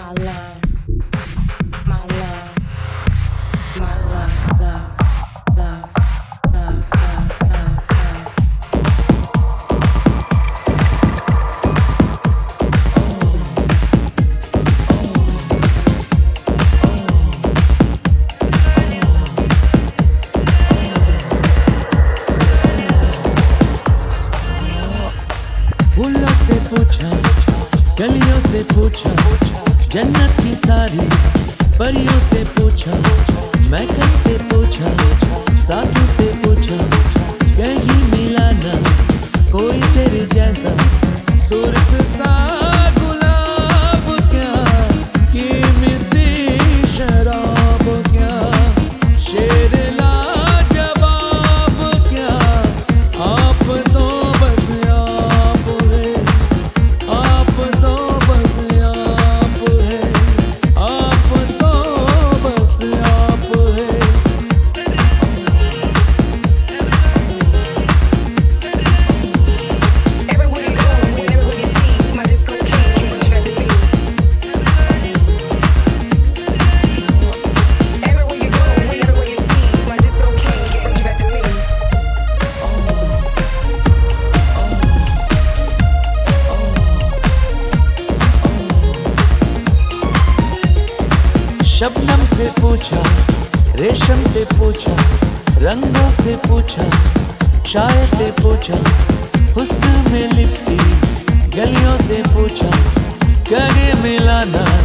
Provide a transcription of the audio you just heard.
फूलों से पूछा, गलियों से पूछा, जन्नत की सारी परियों से पूछा, महक से पूछा, साथी से पूछा, कहीं मिला ना कोई तेरे जैसा सुर्ख सा गुलाब क्या, कीमती शराब क्या, शेर लाजवाब क्या, आप तो बस आप है, आप तो बस आप है, आप तो बस आप है। Everywhere you go, everywhere you see, my disco king, what you got to be. Everywhere you go, everywhere you see, my disco king, what you got to be. Shabnam से पूछा, रेशम से पूछा, रंगों से पूछा, शायर से पूछा, हुस्न में लिपटी गलियों से पूछा, कहीं मिला ना